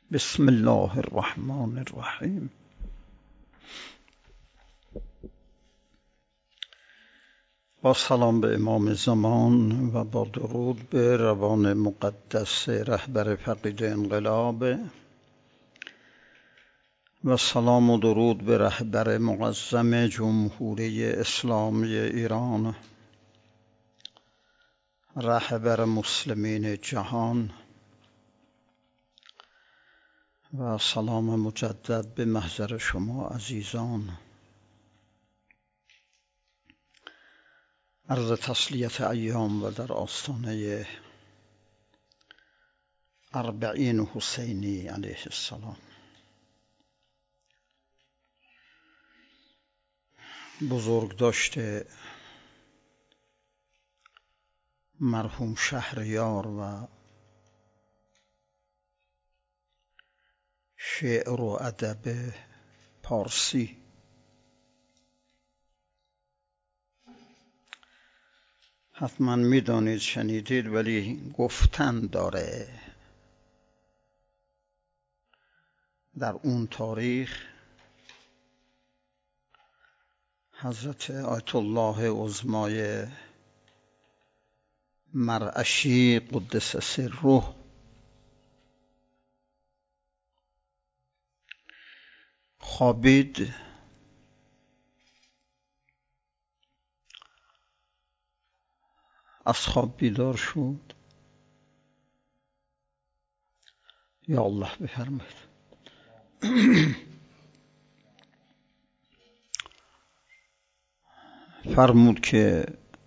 بسم الله الرحمن الرحیم. با سلام به امام زمان و با درود به روان مقدس رهبر فقید انقلاب و سلام و درود به رهبر معظم جمهوری اسلامی ایران، رهبر مسلمین جهان، و سلام مجدد به محضر شما عزیزان. عرض تسلیت ایام و در آستانه 40 حسینی علیه السلام. بزرگداشت مرحوم شهریار و شعر و ادب پارسی. حتما میدانید، شنیدید، ولی گفتن داره. در اون تاریخ حضرت آیت الله عظمای مرعشی قدس سره خوابید، از خواب بیدار شد. یا الله بفرمایید. فرمود که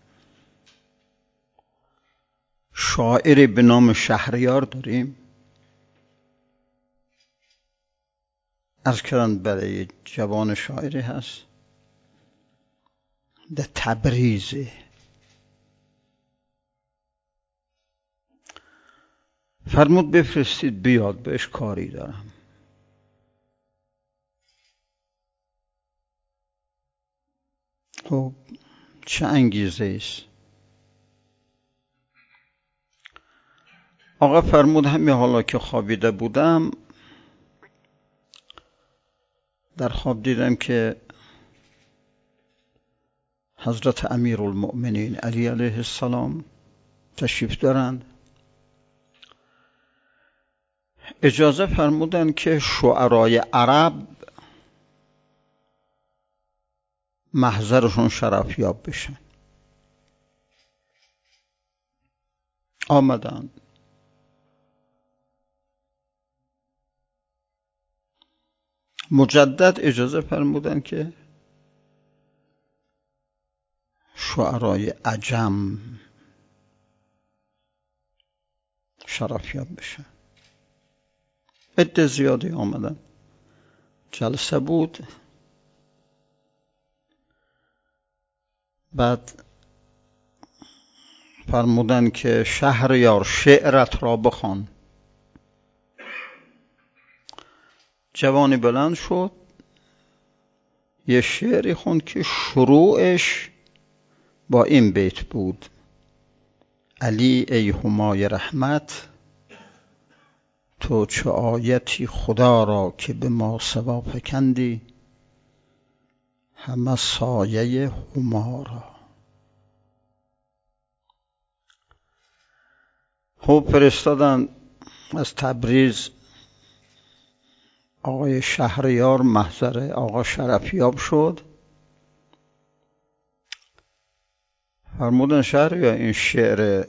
شاعری به نام شهریار داریم. عرض کردن برای جوان شاعری هست، در تبریزه. فرمود بفرستید بیاد، بهش کاری دارم. خب چه انگیزه است؟ آقا فرمود همین حالا که خوابیده بودم، در خواب دیدم که حضرت امیرالمؤمنین علی علیه السلام تشریف دارند. اجازه فرمودن که شعرای عرب محضرشون شرفیاب بشن. آمدن. مجدد اجازه فرمودن که شعرای عجم شرفیاب بشن. عده زیادی آمدن. جلسه بود. بعد فرمودن که شهریار شعرت را بخوان. جوانی بلند شد، یه شعری خوند که شروعش با این بیت بود: علی ای همای رحمت، تو چه آیتی خدا را که به ما سوا فکندی، همه سایه هما را. خب فرستادن از تبریز آقای شهریار. محضر آقا شرفیاب شد. فرمودن شهریار این شعر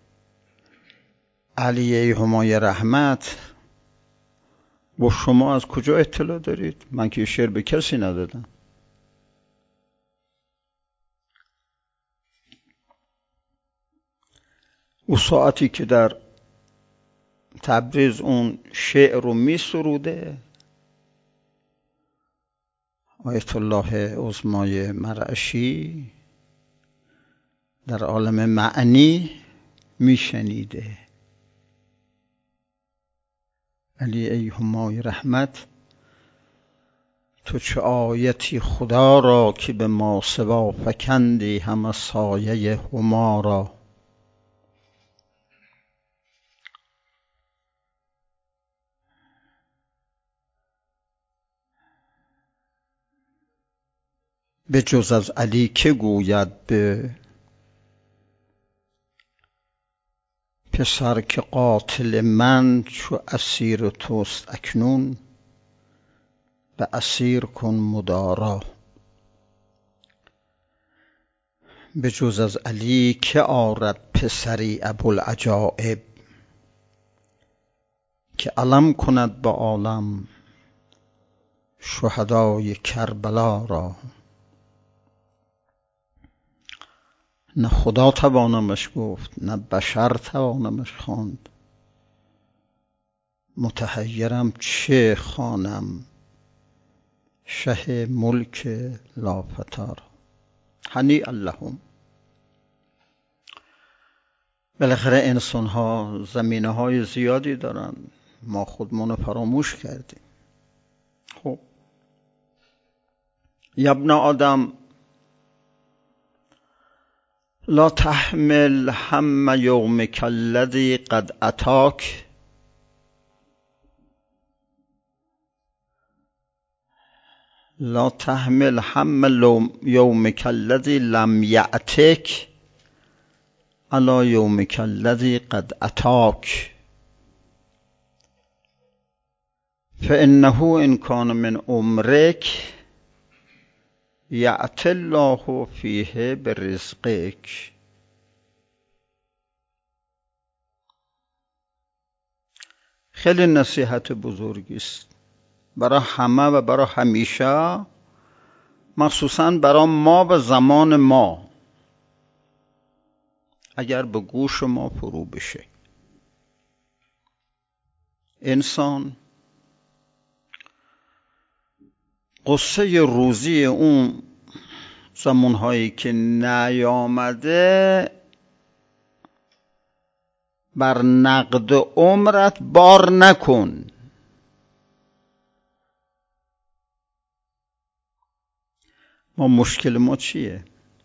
علی ای همای رحمت با شما از کجا اطلاع دارید؟ من که شعر به کسی ندادم. او ساعتی که در تبریز اون شعر رو می سروده، آیت الله عظمای مرعشی در عالم معنی می شنیده: علی ای همای رحمت، تو چه آیتی خدا را که به ما سوا فکندی، همه سایه هما را. به جز از علی که گوید به پسر که قاتل من چو اسیر توست اکنون به اسیر کن مدارا. به جز از علی که آرد پسری ابوالعجایب که علم کند با عالم شهدای کربلا را. نه خدا توانمش گفت نه بشر توانمش خواند، متحیرم چه خوانم شه ملک لافتار. هنیئا لهم. بالاخره انسان ها زمینه های زیادی دارن، ما خودمون فراموش کردیم. خب یا ابن آدم لا تحمل هم یومک الذی قد اتاک لا تحمل هم یومک الذی لم یأتک علی یومک الذی قد اتاک فانه ان کان من عمرک یأتی الله فیه برزقک. خیلی نصیحت بزرگی است برای همه و برای همیشه، مخصوصا برای ما و زمان ما. اگر به گوش ما فرو بشه، انسان قصه روزی اون زمانهایی که نیامده بر نقد عمرت بار نکن. ما مشکل ما چیه؟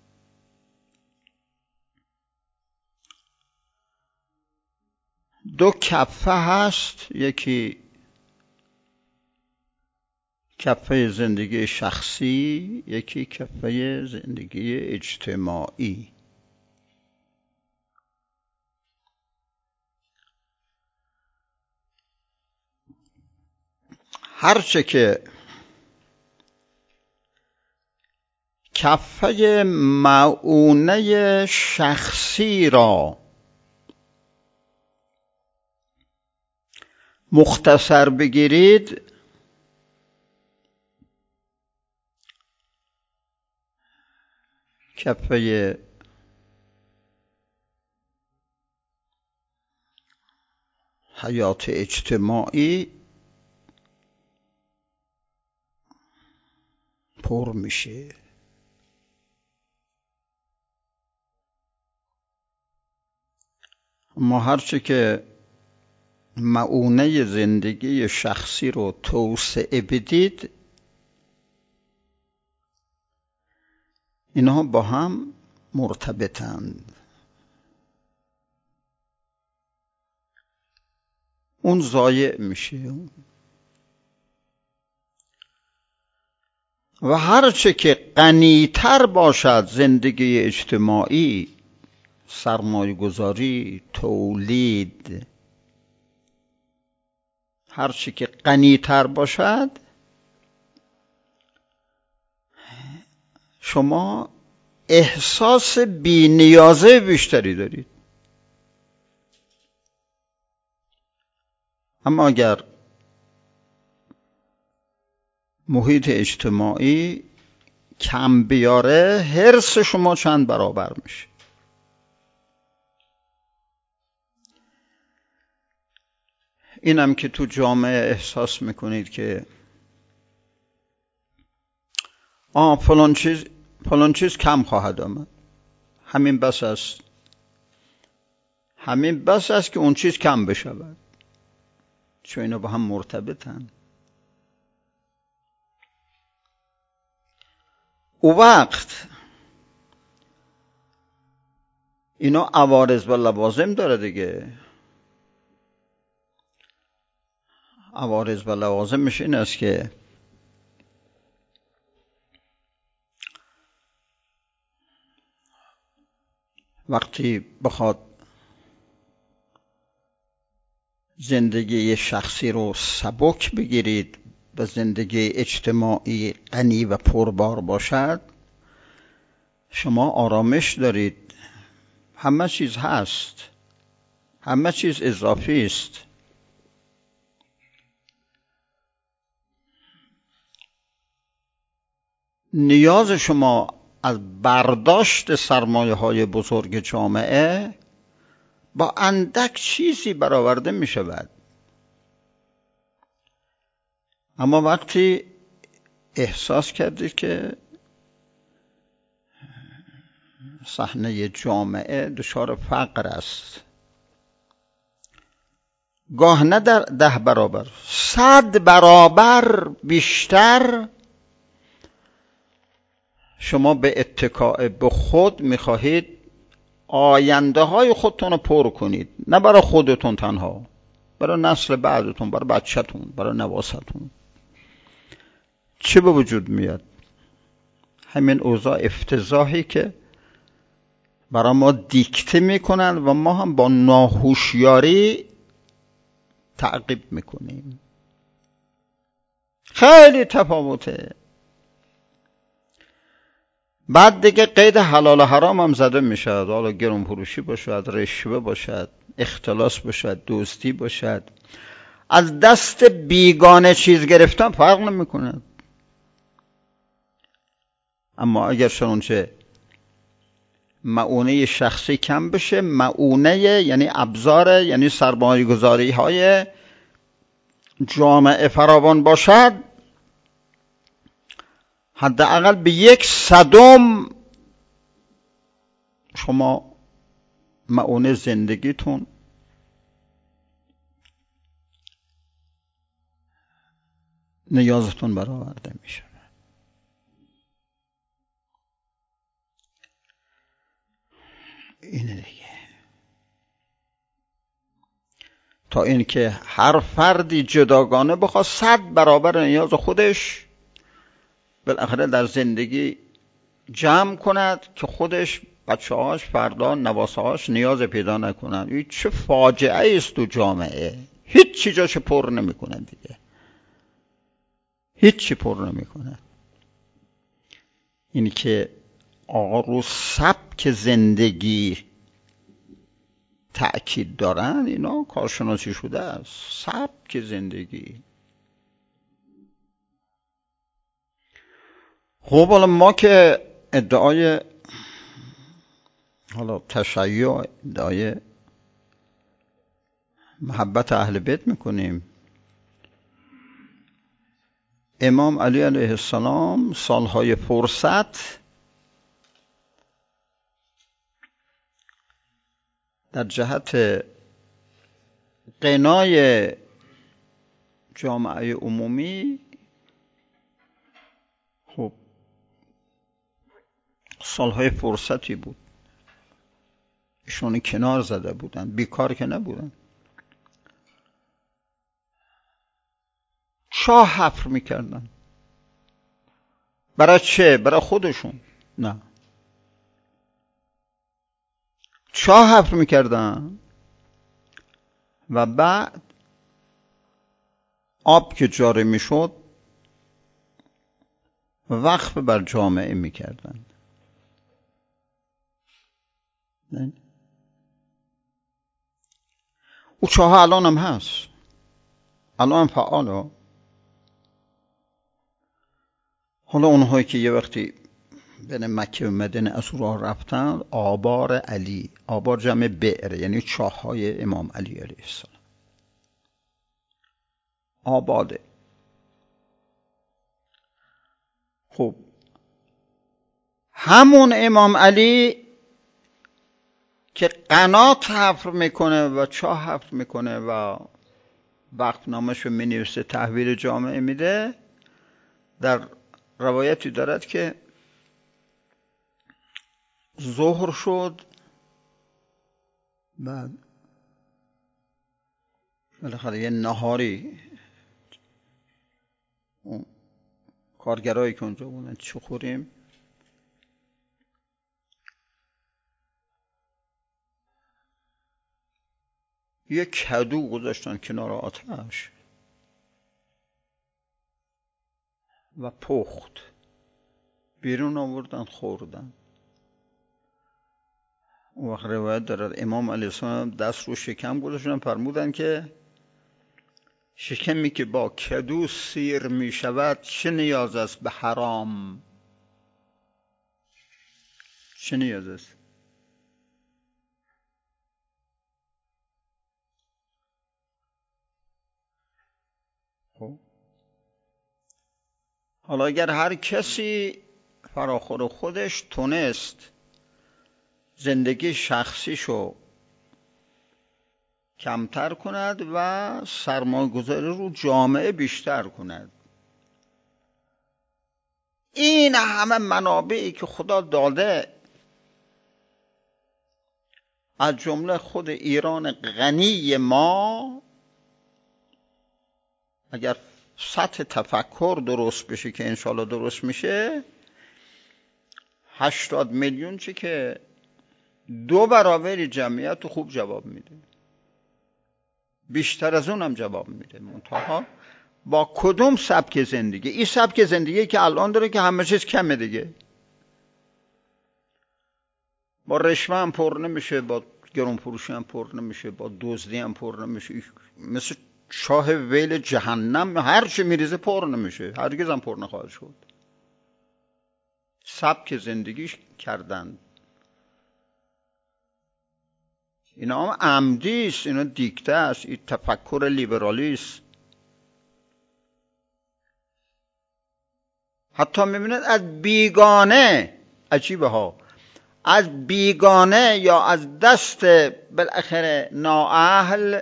دو کفه هست، یکی کفه زندگی شخصی، یکی کفه زندگی اجتماعی. هرچه که کفه معونه شخصی را مختصر بگیرید، کفه حیات اجتماعی پر میشه. ما هرچه که معونه زندگی شخصی رو توسعه بدید، اینها با هم مرتبطند. اون ضایع میشه. و هرچه که غنی‌تر باشد زندگی اجتماعی، سرمایه گذاری، تولید، هرچه که غنی‌تر باشد، شما احساس بی‌نیازی بیشتری دارید. اما اگر محیط اجتماعی کم بیاره، حرص شما چند برابر میشه. اینم که تو جامعه احساس میکنید که فلان چیز کم خواهد آمد، همین بس است که اون چیز کم بشود، چون اینا با هم مرتبطن. او وقت اینا عوارض و لوازم داره دیگه. عوارض و لوازمش این است که وقتی بخواد زندگی شخصی رو سبک بگیرید و زندگی اجتماعی غنی و پربار باشد، شما آرامش دارید، همه چیز هست، همه چیز اضافی است. نیاز شما از برداشت سرمایه‌های بزرگ جامعه با اندک چیزی برآورده می شود. اما وقتی احساس کردید که صحنه جامعه دچار فقر است، گاه نه در 10 برابر، 100 برابر بیشتر، شما به اتکاء به خود میخواهید آینده های خودتون رو پر کنید، نه برای خودتون تنها، برای نسل بعدتون، برای بچه‌تون، برای نواستون. چه به وجود میاد؟ همین اوضاع افتضاحی که برای ما دیکته میکنن و ما هم با ناهوشیاری تعقیب میکنیم. خیلی تفاوته. بعد دیگه قید حلال و حرام هم زده میشد، حالا گرون فروشی باشد، رشوه باشد، اختلاس باشد، دزدی باشد، از دست بیگانه چیز گرفتن فرق نمیکنه. اما اگر شنونچه مؤونه شخصی کم بشه، مؤونه یعنی ابزار، یعنی سرمایه گذاری های جامعه فراوان باشد، حداقل به 1/100 شما مؤونه زندگیتون نیازتون برآورده میشه. اینه دیگه. تا اینکه هر فردی جداگانه بخواد 100 برابر نیاز خودش بالاخره در زندگی جمع کند که خودش، بچه‌هاش، فردا نواسه‌هاش نیاز پیدا نکنند. این چه فاجعه است تو جامعه. هیچ چی جاش پر نمی‌کنه دیگه. هیچ چی پر نمی‌کنه. این که آقا رو سبک زندگی تأکید دارن، اینا کارشناسی شده است. سبک زندگی. خب حالا ما که ادعای حالا تشیع، ادعای محبت اهل بیت میکنیم. امام علی علیه السلام سالهای فرصت در جهت غنای جامعه عمومی، خب سالهای فرصتی بود، ایشون کنار زده بودن، بیکار که نبودن. چاه حفر میکردن. برای چه؟ برای خودشون؟ نه، چاه حفر میکردن و بعد آب که جاری میشد وقف بر جامعه میکردن. او چاه الان هم هست، الان هم فعاله. حالا اونهایی که یه وقتی بین مکه و مدینه از راه رفتن، آبار علی، آبار جمع بئر یعنی چاه های امام علی علیه السلام، آباده. خب همون امام علی که قنات حفر میکنه و چاه حفر میکنه و وقت نامش رو مینویسه، تحویل جامعه میده، در روایتی دارد که ظهر شد، بعد بالاخره یه نهاری اون کارگرایی که اونجا بودن چه خوریم، یه کدو گذاشتن کنار آتش و پخت، بیرون آوردن خوردن. اون وقت روایت دارد امام علیه السلام دست رو شکم گذاشتن، فرمودن که شکمی که با کدو سیر می شود چه نیاز است به حرام؟ چه نیاز است؟ خب حالا اگر هر کسی فراخور خودش تونست زندگی شخصیشو کمتر کند و سرمایه‌گذاری رو جامعه بیشتر کند، این همه منابعی که خدا داده، از جمله خود ایران غنی ما، اگر سطح تفکر درست بشه که انشالله درست میشه، 80 میلیون چه که 2 برابر جمعیت رو خوب جواب میده، بیشتر از اونم جواب میده. منتها با کدوم سبک زندگی؟ این سبک زندگی که الان داره که همه چیز کمه دیگه، با رشوه هم پر نمیشه، با گرون فروشی هم پر نمیشه، با دزدی هم پر نمیشه، مثل چاه ویل جهنم هر چی میریزه پر نمیشه، هرگز هم پر نخواهد شد. سبک زندگیش کردن. اینا هم عمدی است، اینا دیکته است، این تفکر لیبرالیست. حتی میبینید از بیگانه، عجیبه ها، از بیگانه یا از دست بالاخره نااهل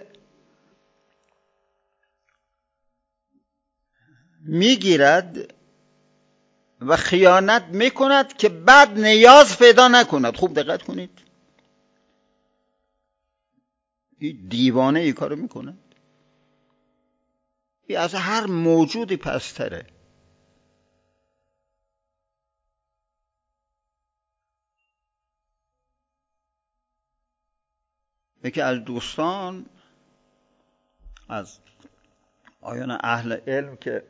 میگیرد و خیانت میکند که بعد نیاز پیدا نکند. خوب دقت کنید، این دیوانه ای کارو میکنه، این از هر موجودی پستره. یکی از دوستان از آیان اهل علم که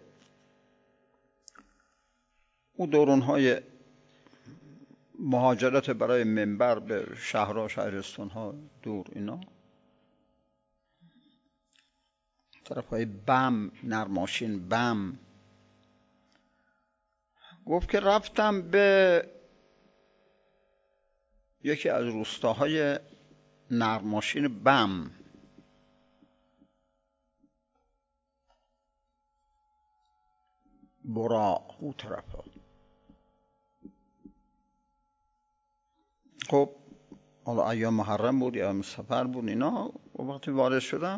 اون دورانهای مهاجرت برای منبر به شهرها شهرستانها دور، اینا طرف های بم، نرماشین بم، گفت که رفتم به یکی از روستاهای نرماشین بم، برا او طرف ها. خب حالا ایام محرم بود یا سفر بود اینا، و وقتی وارد شدم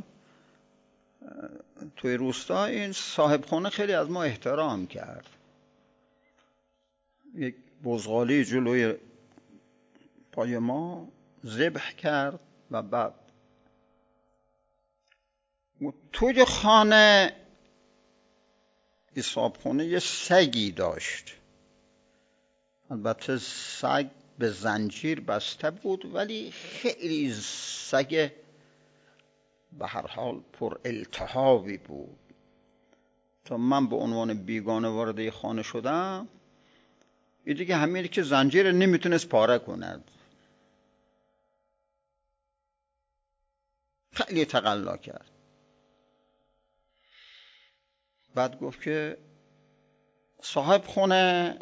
توی روستا، این صاحب خونه خیلی از ما احترام کرد، یک بزغالی جلوی پای ما ذبح کرد و بعد توی خانه این صاحب خونه یه سگی داشت. البته سگ به زنجیر بسته بود، ولی خیلی سگ به هر حال پر التهابی بود. تا من به عنوان بیگانه وارد خانه شدم، این دیگه همین که زنجیر نمیتونست پاره کند، خیلی تقلا کرد. بعد گفت که صاحب خونه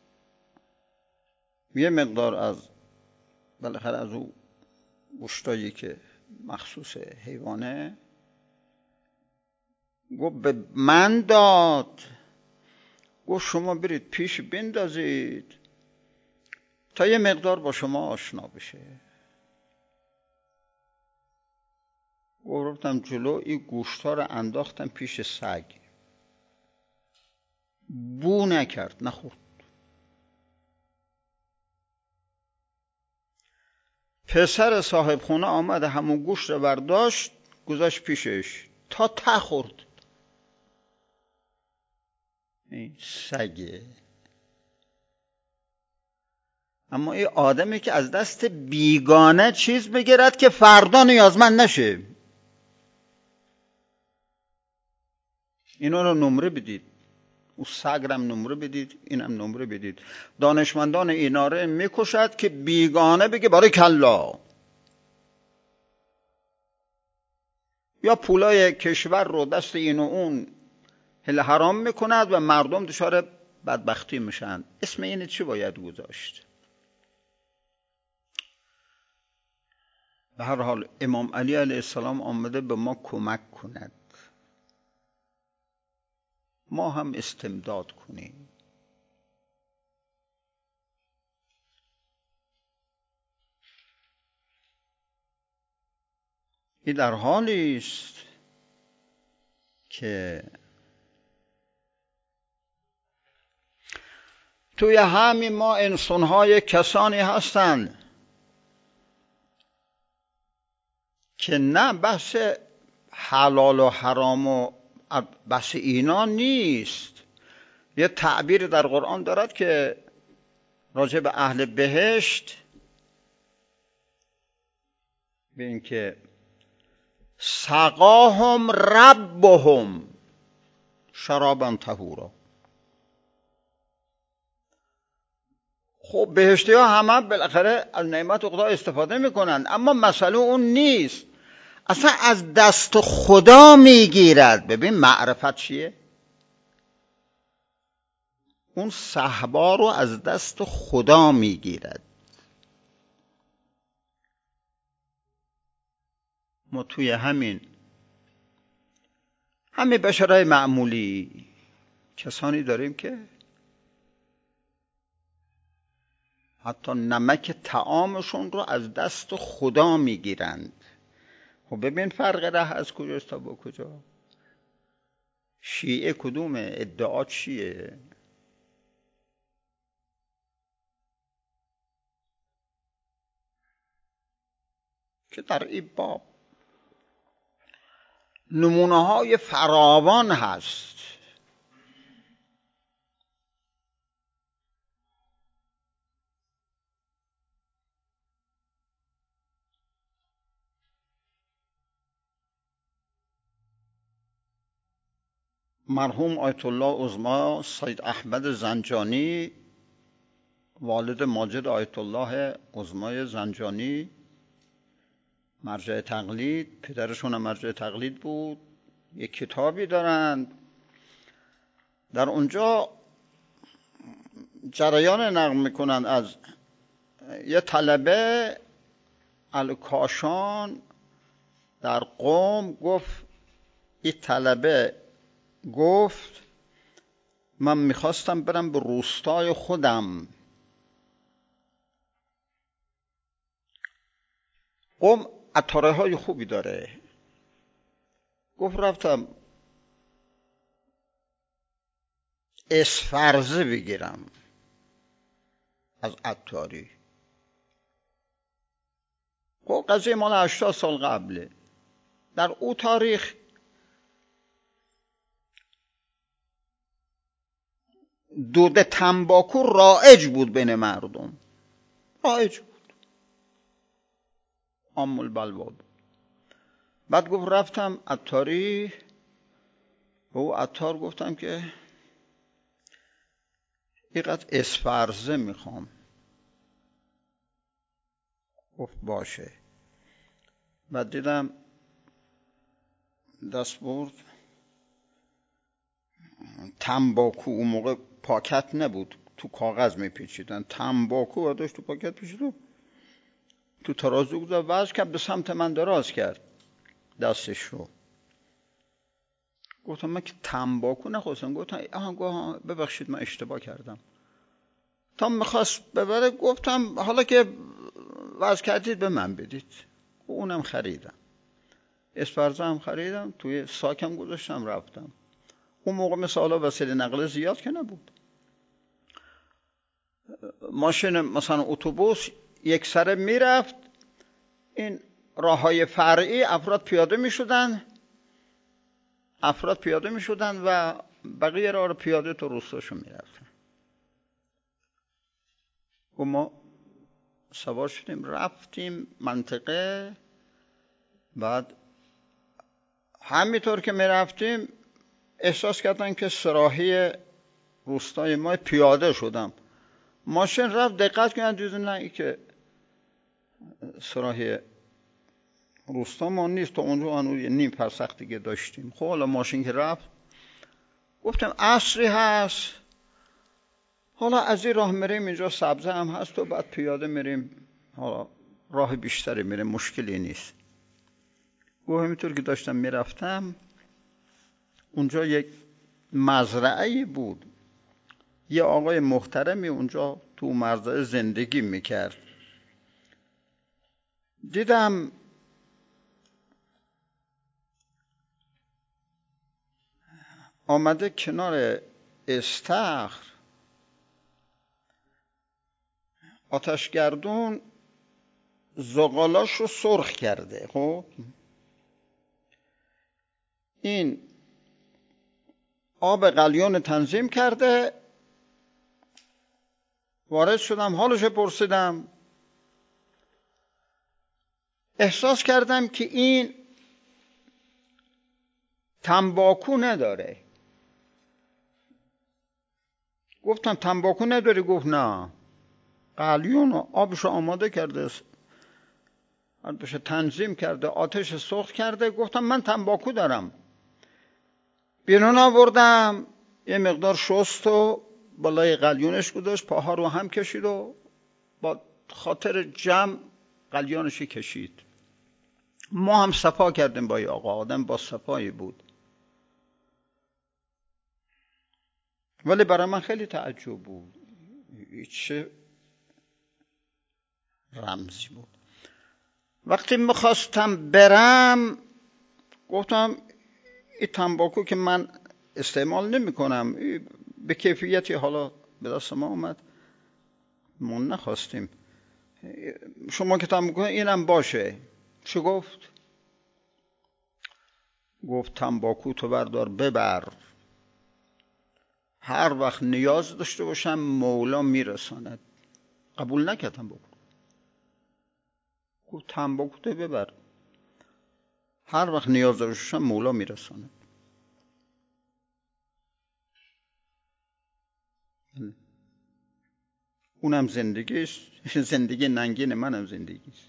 یه مقدار از بالاخره از او گوشتایی که مخصوص حیوانه گفت به من داد، گفت شما برید پیش بندازید تا یه مقدار با شما آشنا بشه. گفتم جلو، این گوشتا رو انداختم پیش سگ، بو نکرد، نخورد. پسر صاحب خونه آمد همون گوشت رو برداشت گذاشت پیشش تا ته خورد. این سگه. اما این آدمی که از دست بیگانه چیز بگیرد که فردا نیازمند نشه، اینا رو نمره بدید، او سگرم نمره بدید، اینم نمره بدید. دانشمندان اینا رو میکشد که بیگانه بگه باریکلا، یا پولای کشور رو دست این و اون هل حرام میکند و مردم دچار بدبختی میشن. اسم این چی باید گذاشت؟ به هر حال امام علی علیه السلام آمده به ما کمک کند، ما هم استمداد کنیم. این در حالی است که توی همین ما انسان‌های کسانی هستند که نه بحث حلال و حرام و بحث اینا نیست. یه تعبیر در قرآن دارد که راجع به اهل بهشت به این که سقاهم ربهم شرابا طهورا. خب بهشتی ها همه بالاخره از نعمت خدا استفاده میکنن، اما مسئله اون نیست، اصلا از دست خدا میگیرد. ببین معرفت چیه؟ اون صحبا رو از دست خدا میگیرد. ما توی همین بشرای معمولی کسانی داریم که حتی نمک طعامشون رو از دست خدا میگیرند. خب ببین فرق ره از کجاست تا با کجا. شیعه کدومه؟ ادعا چیه؟ که در این باب نمونه های فراوان هست. مرحوم آیت الله عظما سید احمد زنجانی، والد ماجد آیت الله عظمای زنجانی، مرجع تقلید، پدرشون هم مرجع تقلید بود، یک کتابی دارند. در اونجا جریان نقل میکنند از یه طلبه الکاشان در قم. گفت این طلبه گفت من میخواستم برم به روستای خودم. قم عطاره های خوبی داره. گفت رفتم اسفرزه بگیرم از عطاری. خب قضیه مال 80 سال قبله. در او تاریخ دود تنباکو رایج بود بین مردم، رایج بود، عام البلوا بود. بعد گفت رفتم عطاری، به او عطار گفتم که اینقدر اسفرزه میخوام. گفت باشه. بعد دیدم دست برد تنباکو، اون موقع پاکت نبود، تو کاغذ میپیچیدن، تنباکو داشت تو پاکت پیچید، تو ترازو گذاشت، وزن کرد، به سمت من دراز کرد دستش رو. گفتم من که تنباکو نخواستم. گفتم ببخشید من اشتباه کردم. تا میخواست ببره گفتم حالا که وزن کردید به من بدید. اونم خریدم، اسپرزه هم خریدم، توی ساکم گذاشتم رفتم. اون موقع مثل حالا وسیله نقل زیاد که نبود. ماشین مثلا اتوبوس یک سره میرفت، این راههای فرعی افراد پیاده میشدن و بقیه راه رو پیاده تو روستاشون میرفتن. و ما سوار شدیم رفتیم منطقه. بعد همینطور که میرفتیم احساس کردم که سراحی روستای ما پیاده شدم. ماشین رفت، دقت کردم دیدم نه، که سراحی روستا ما نیست. تا اونجا هنوز یه نیم فرسخ دیگه داشتیم. خب حالا ماشین که رفت، گفتم عصری هست، حالا از این راه میریم، اینجا سبزه هم هست و بعد پیاده میریم، حالا راه بیشتری میریم، مشکلی نیست. و همینطور که داشتم میرفتم، اونجا یک مزرعه‌ای بود، یه آقای محترمی اونجا تو مزرعه زندگی میکرد. دیدم آمده کنار استخر آتشگردون زغالاش رو سرخ کرده. خب این آب قلیون تنظیم کرده. وارد شدم، حالش پرسیدم. احساس کردم که این تنباکو نداره. گفتم تنباکو نداری؟ گفت نه، قلیون آبش رو آماده کرده، آبش تنظیم کرده، آتش سرخ کرده. گفتم من تنباکو دارم. بیرون آوردم، یه مقدار شست و بالای قلیونش گذاشت، پاها رو هم کشید و با خاطر جمع قلیونش کشید. ما هم صفا کردیم با یه آدم با صفایی بود. ولی برای من خیلی تعجب بود، چه رمزی بود. وقتی میخواستم برم، گفتم این تنباکو که من استعمال نمی کنم، به کیفیتی حالا به دست ما اومد، ما نخواستیم، شما که تنباکو اینم باشه. چه گفت؟ گفت تنباکو تو بردار ببر، هر وقت نیاز داشته باشم مولا میرساند. قبول نکردم. گفت تنباکو تو ببر، هر وقت نیاز داشته باشم مولا میرساند. اونم زندگیست، زندگی ننگین منم زندگیست.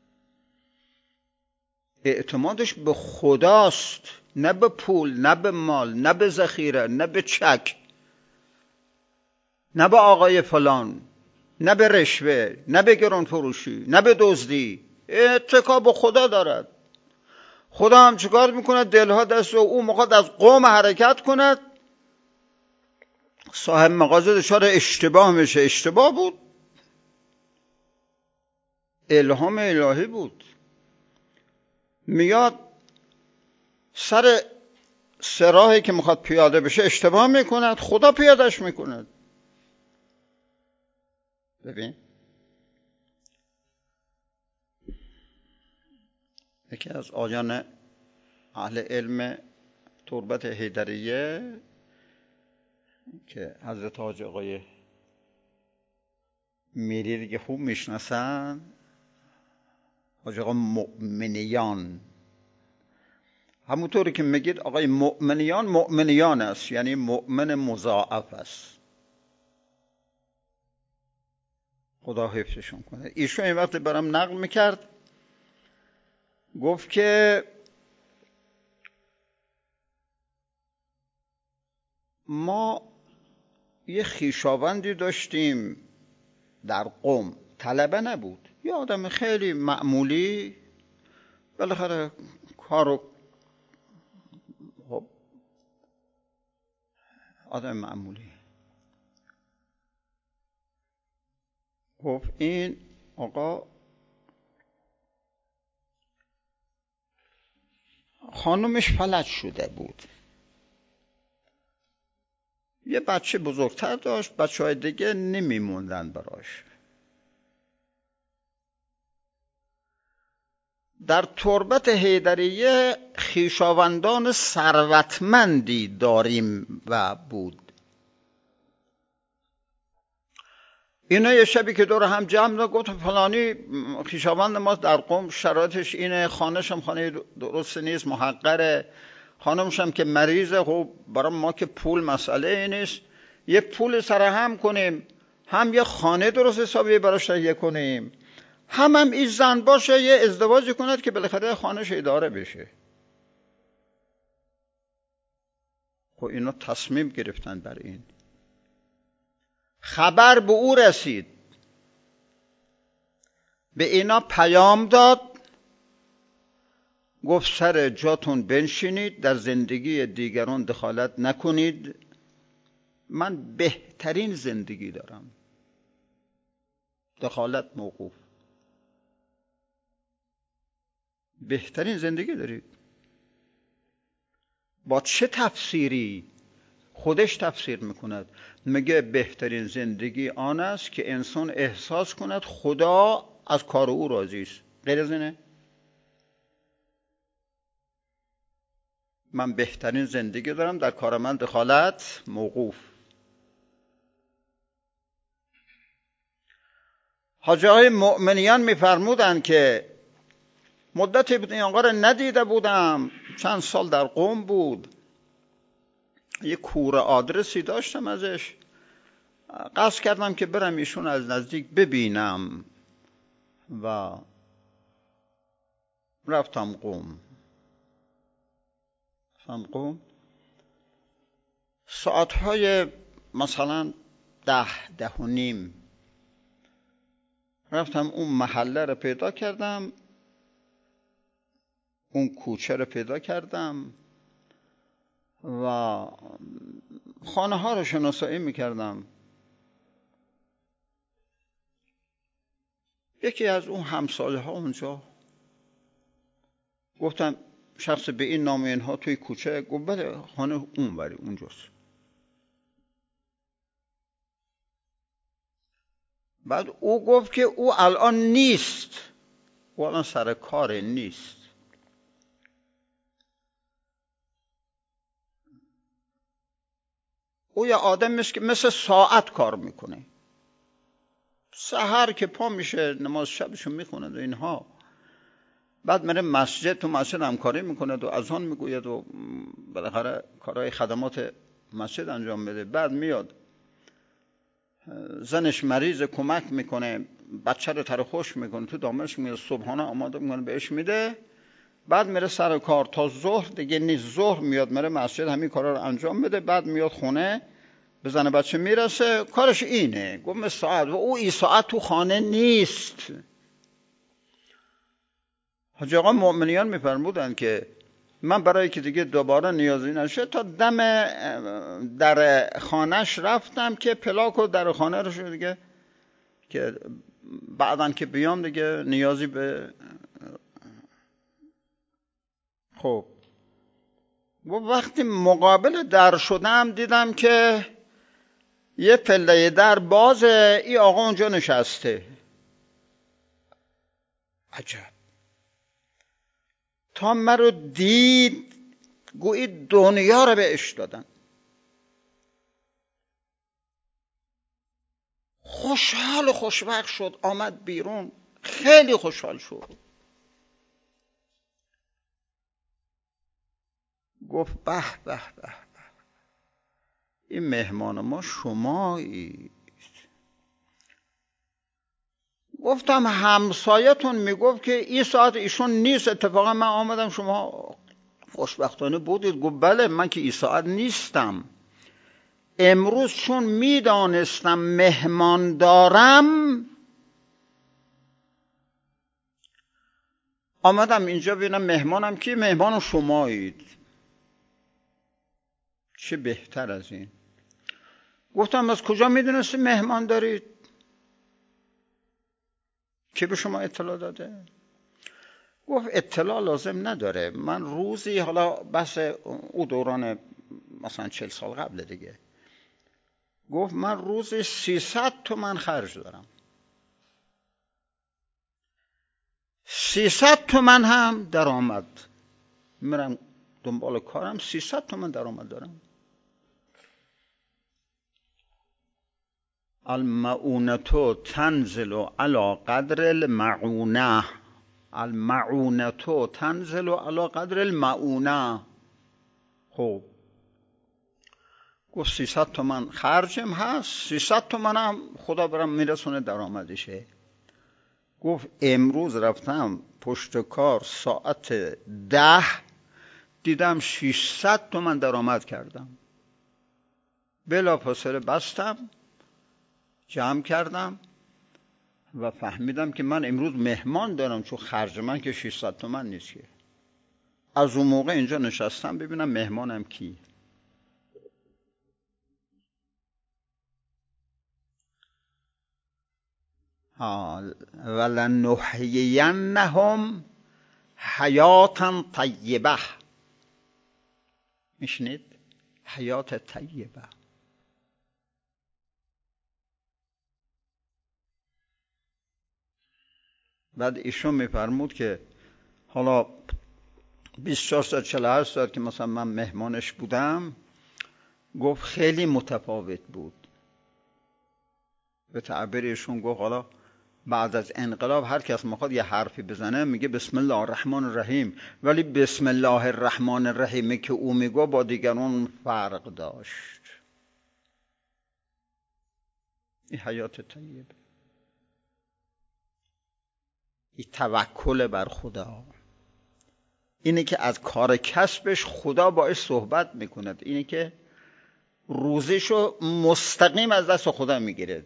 اعتمادش به خداست، نه به پول، نه به مال، نه به ذخیره، نه به چک، نه به آقای فلان، نه به رشوه، نه به گران فروشی، نه به دزدی. اتکا به خدا دارد. خدا هم چیکار میکنه؟ دلها دست او میخواد از قوم حرکت کند، صاحب مغازه دچار اشتباه میشه. اشتباه بود، الهام الهی بود. میاد سر سراحی که میخواد پیاده بشه اشتباه میکند، خدا پیادش میکند. ببین، یکی از آیان اهل علم تربت حیدریه که حضرت حاج آقای میری دیگه خوب میشناسن، حاج آقا مؤمنیان، همونطوری که میگید آقای مؤمنیان مؤمنیان است، یعنی مؤمن مضاعف است. خدا حفظشون کنه. ایشون این وقت برام نقل میکرد، گفت که ما یه خویشاوندی داشتیم در قم، طلبه نبود، یه آدم خیلی معمولی، بالاخره کارو، خب آدم معمولی. گفت این آقا خانمش فلج شده بود، یه بچه بزرگتر داشت، بچه‌های دیگه نمیموندن براش. در تربت حیدریه خویشاوندان ثروتمندی داریم و بود. اینا یه شبی که دور هم جمع داد، گفت فلانی خویشاوند ما در قم شرایطش اینه، خانه‌ش هم خانه درست نیست، محقره، خانمشم که مریضه، خب برای ما که پول مسئله نیست، یه پول سرهم کنیم، هم یه خانه درست حسابی براش تهیه کنیم، هم این زن باشه یه ازدواجی کند که بالاخره خانهش اداره بشه. خب اینا تصمیم گرفتن بر این. خبر به او رسید، به اینا پیام داد، گفت سر جاتون بنشینید، در زندگی دیگران دخالت نکنید، من بهترین زندگی دارم، دخالت موقوف. بهترین زندگی دارید. با چه تفسیری؟ خودش تفسیر میکند، میگه بهترین زندگی آن است که انسان احساس کند خدا از کار او راضی است. غیر از اینه؟ من بهترین زندگی دارم، در کار من دخالت موقوف. حاجی های مؤمنیان میفرمودند که مدتی بود این آقا را ندیده بودم، چند سال در قم بود، یه کوره آدرسی داشتم ازش، قصد کردم که برم ایشون از نزدیک ببینم و رفتم قم. ساعتهای مثلا 10:30 رفتم اون محله رو پیدا کردم، اون کوچه رو پیدا کردم و خانه ها رو شناسایی میکردم. یکی از اون همسایه ها اونجا، گفتم شخص به این نام اینها توی کوچه؟ گفت بله خانه اون بری اونجاست. بعد او گفت که او الان نیست، او الان سر کار نیست. او یه آدم است که مثل ساعت کار میکنه، سحر که پا میشه نماز شبشو میخوند و اینها، بعد میره مسجد، تو مسجد همکاری میکند و اذان میگوید و بالاخره کارهای خدمات مسجد انجام بده. بعد میاد زنش مریض کمک میکنه، بچه رو تر خوش میکنه، تو دامنش میاد، صبحانه آماده میکنه بهش میده. بعد میره سر کار تا ظهر دیگه نیست، ظهر میاد میره مسجد همین کارا رو انجام بده، بعد میاد خونه به زن بچه میرسه، کارش اینه. گفت ساعت و او این ساعت تو خانه نیست. حاجی آقا مؤمنیان میفرمودن که من برای که دیگه دوباره نیازی نشه تا دم در خانهش رفتم که پلاک و در خانه رو شد دیگه، که بعدن که بیام دیگه نیازی به. خب وقتی مقابل در شدم دیدم که یه پله در بازه، این آقا اونجا نشسته. عجب. تا من رو دید گویی دنیا رو بهش دادن. خوشحال و خوشوقت شد، آمد بیرون، خیلی خوشحال شد. گفت به به به به، این مهمان ما شمایی. گفتم همسایتون میگفت که این ساعت ایشون نیست، اتفاقا من آمدم شما خوشبختانه بودید. گفت بله من که این ساعت نیستم، امروز چون میدانستم مهمان دارم آمدم اینجا ببینم مهمانم کی؟ مهمان شمایید. چه بهتر از این. گفتم از کجا میدونستی مهمان دارید؟ کی به شما اطلاع داده؟ گفت اطلاع لازم نداره، من روزی، حالا بس او دوران مثلا 40 سال قبل دیگه، گفت من روزی 300 تومن خرج دارم، 300 تومن هم درآمد، میرم دنبال کارم، 300 تومن درآمد دارم. المعونتو تنزل علی قدر المعونه، المعونتو تنزل علی قدر المعونه. خب گفت 300 تومن خرجم هست، 300 تومن هم خدا برم میرسونه درآمدشه. گفت امروز رفتم پشت کار ساعت 10 دیدم 600 تومن درآمد کردم. بلافاصله بستم، جمع کردم و فهمیدم که من امروز مهمان دارم، چون خرج من که 600 تومن نیست که. از اون موقع اینجا نشستم ببینم مهمانم کی. ولنحیینهم حیاتا طیبه. میشنید؟ حیات طیبه. بعد ایشون میفرمود که حالا 24 ساعت 48 ساعت که مثلا من مهمانش بودم، گفت خیلی متفاوت بود. به تعبیر ایشون گفت حالا بعد از انقلاب هر کس میخواد یه حرفی بزنه میگه بسم الله الرحمن الرحیم، ولی بسم الله الرحمن الرحیمی که او میگه با دیگران فرق داشت. این حیات طیبه، این توکل بر خدا، اینه که از کار کسبش خدا باش صحبت میکنه، اینه که روزشو مستقیم از دست خدا میگیره.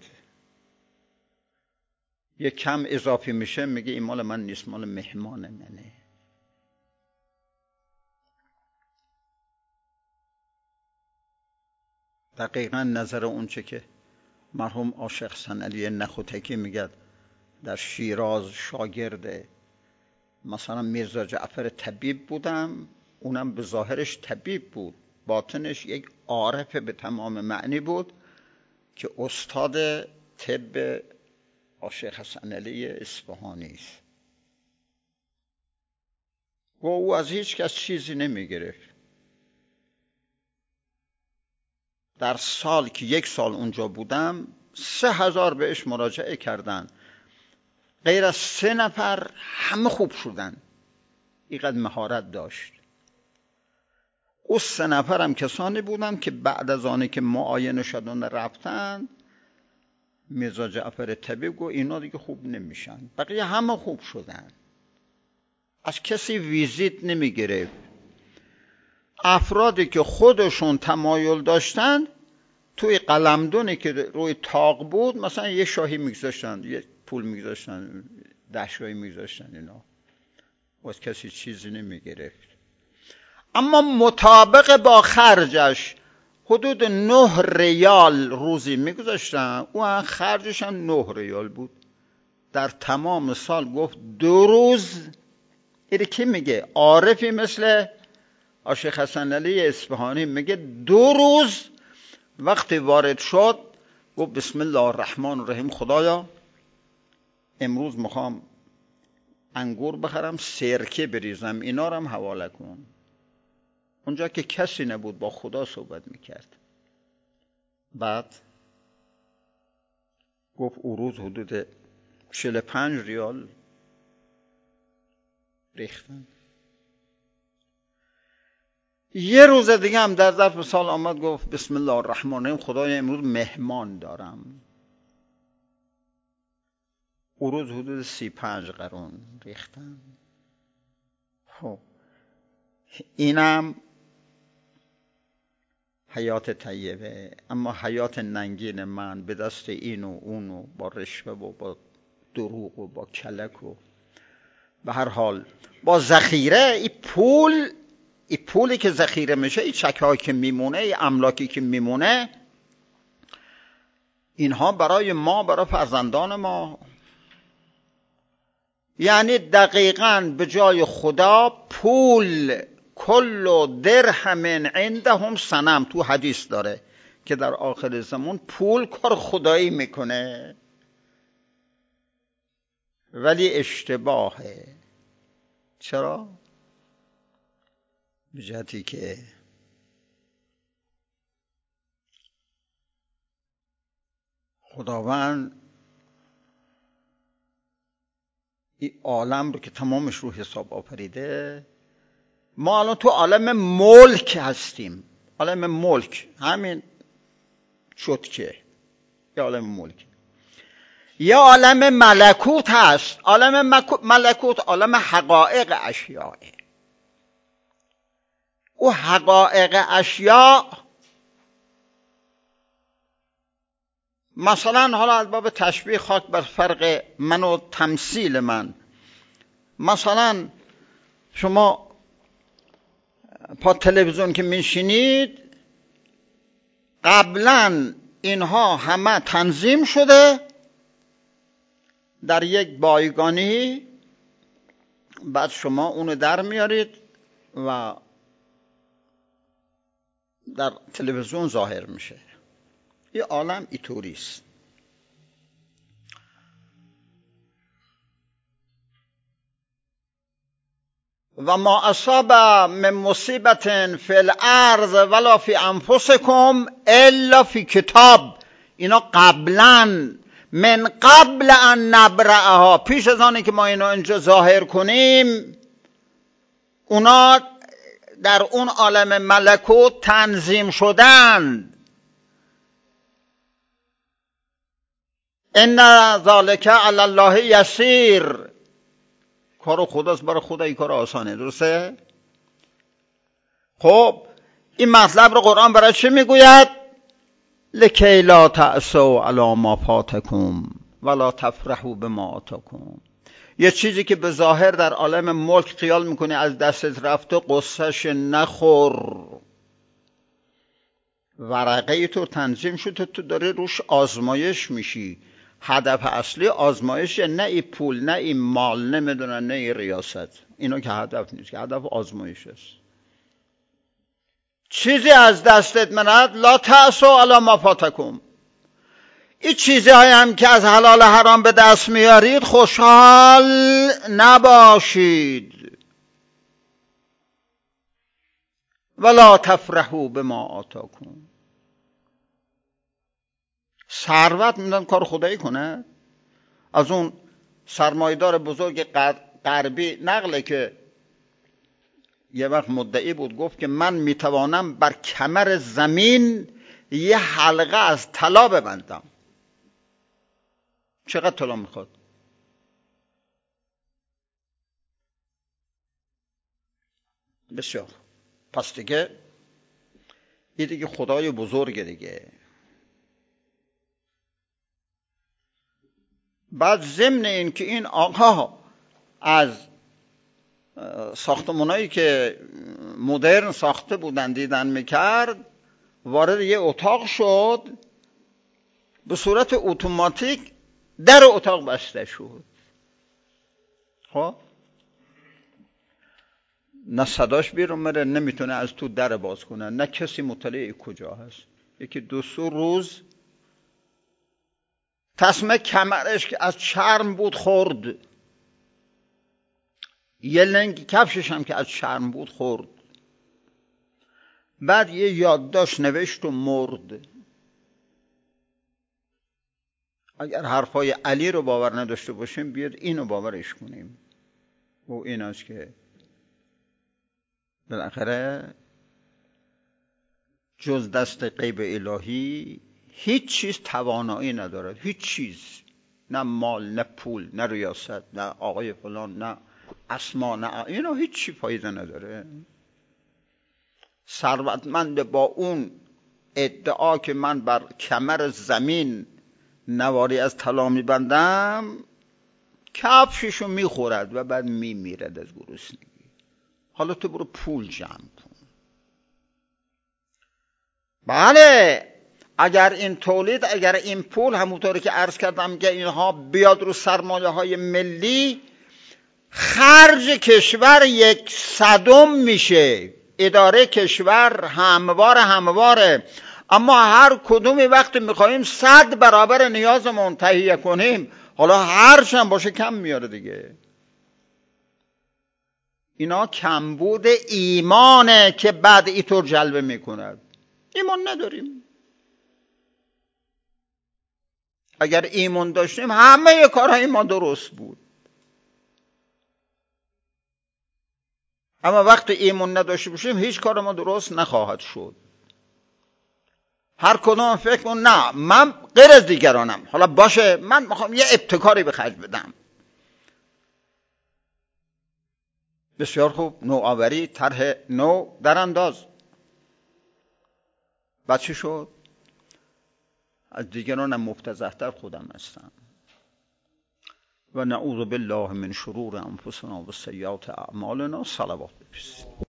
یه کم اضافی میشه میگه این مال من نیست، مال مهمان منه. دقیقا نظر اون چه که مرحوم عاشق حسن علی نخوتکی میگه در شیراز شاگرد مثلا میرزا جعفر طبیب بودم، اونم به ظاهرش طبیب بود، باطنش یک عارف به تمام معنی بود که استاد طب عاشق حسن علی اصفهانی است. و او از هیچ کس چیزی نمیگرفت. در سال که 1 سال اونجا بودم 3000 بهش مراجعه کردن، غیر از 3 نفر همه خوب شدن. اینقدر مهارت داشت. او 3 نفر هم کسانی بودن که بعد از آنی که معاینه شدن رفتن، میرزا جعفر طبیب گفت اینا دیگه خوب نمیشن، بقیه همه خوب شدن. از کسی ویزیت نمیگرفت. افرادی که خودشون تمایل داشتن توی قلمدونی که روی طاق بود مثلا یه شاهی میگذاشتن، یه پول میگذاشتن، 10 شاهی میگذاشتن، اینا از کسی چیزی نمیگرفت. اما مطابق با خرجش حدود 9 ریال روزی میگذاشتن، اون خرجش هم 9 ریال بود. در تمام سال گفت 2 روز، اینه که میگه عارفی مثل عاشق حسن علی اصفهانی میگه 2 روز وقتی وارد شد گفت بسم الله الرحمن الرحیم، خدایا امروز میخوام انگور بخرم، سرکه بریزم، اینا رو هم حواله کن. اونجا که کسی نبود با خدا صحبت میکرد. بعد گفت او روز حدود 45 ریال ریختن. یه روز دیگه هم در ظرف سال آمد گفت بسم الله الرحمن الرحیم، خدایا امروز مهمان دارم. او روز حدود 35 قرون ریختن. خب اینم حیات طیبه. اما حیات ننگین من به دست این و اون و با رشوه و با دروغ و با کلک و به هر حال با ذخیره، این پولی که ذخیره میشه، این چک‌هایی که میمونه، این املاکی که میمونه، اینها برای ما، برای فرزندان ما، یعنی دقیقاً به جای خدا پول کل درهم عندهم صنم. تو حدیث داره که در آخر زمان پول کار خدایی میکنه، ولی اشتباهه. چرا؟ به جهتی که خداوند این عالم رو که تمامش رو حساب آفریده، ما الان تو عالم ملک هستیم. عالم ملک همین شد که یه عالم ملک. یه عالم ملکوت هست. عالم ملکوت عالم حقایق اشیاء. او حقایق اشیاء مثلا، حالا از باب تشبیه خاک بر فرق من و تمثیل من، مثلا شما پا تلویزیون که میشینید، قبلا اینها همه تنظیم شده در یک بایگانی، بعد شما اونو در میارید و در تلویزیون ظاهر میشه. این عالم اینطوری است. و ما اصاب من مصیبت فی الارض ولا فی انفسکم الا فی کتاب. اینا قبلا، من قبل ان نبرأها، پیش از آنی که ما اینا اینجا ظاهر کنیم، اونا در اون عالم ملکوت تنظیم شدند. ان ذالک علی الله یسیر. کار خداست، برای خدا این کار آسانه، درسته؟ خب این مطلب رو قرآن برای چه میگوید؟ لکی لا تأسوا علی ما فاتکم ولا تفرحوا بما آتاکم. یه چیزی که به ظاهر در عالم ملک خیال میکنی از دستت رفته، قصهش نخور. ورقه تو تنظیم شده، تو داری روش آزمایش میشی. هدف اصلی آزمایش نه ای پول، نه ای مال، نمیدونن، نه ای ریاست. اینا که هدف نیست، که هدف آزمایش است. چیزی از دستت مرد، لا تأسوا علی ما فاتکم. این چیزی هم که از حلال حرام به دست میارید خوشحال نباشید. ولا تفرحوا بما آتاکم. ثروت میدن کار خدایی کنه. از اون سرمایدار بزرگ غربی نقله که یه وقت مدعی بود، گفت که من میتوانم بر کمر زمین یه حلقه از طلا ببندم. چقدر طلا میخواد؟ بسیار. پس دیگه این دیگه خدای بزرگ دیگه. بعد ضمن این که این آقا از ساختمانایی که مدرن ساخته بودن دیدن میکرد، وارد یه اتاق شد، به صورت اتوماتیک در اتاق بسته شد. خب نه صداش بیرون میره، نمیتونه از تو در باز کنه، نه کسی مطلع کجا هست. یکی دو سه روز تسمه کمرش که از چرم بود خورد، یه لنگ کفشش هم که از چرم بود خورد. بعد یه یادداشت نوشت و مرد. اگر حرفای علی رو باور نداشته باشیم، بیاد اینو باورش کنیم. و این است که بالاخره جز دست غیب الهی هیچ چیز توانایی ندارد. هیچ چیز، نه مال، نه پول، نه ریاست، نه آقای فلان، نه اسما، نه اینا هیچ چی فایده نداره. ثروتمند با اون ادعا که من بر کمر زمین نواری از طلا میبندم، کفششو میخورد و بعد میمیرد از گرسنگی. حالا تو برو پول جمع کن. بله، اگر این تولید، اگر این پول همونطوری که عرض کردم که اینها بیاد رو سرمایه های ملی، خرج کشور 1/100 میشه. اداره کشور همواره، اما هر کدومی وقتی میخواییم 100 برابر نیازمون تهیه کنیم، حالا هر چند باشه کم میاره دیگه. اینا کمبود ایمانه که بعد اینطور جلوه میکند. ایمان نداریم. اگر ایمان داشتیم همه کارهای ما درست بود. اما وقتی ایمان نداشته باشیم هیچ کار ما درست نخواهد شد. هر کدوم فکر کن نه من غیر از دیگرانم، حالا باشه من میخوام یه ابتکاری به خرج بدم. بسیار خوب، نوآوری، طرح نو در انداز. بعد چی شد؟ از دیگرانم مفتضح‌تر خودم هستم. و نعوذ بالله من شرور انفسنا و سیئات اعمالنا. صلوات بفرستید.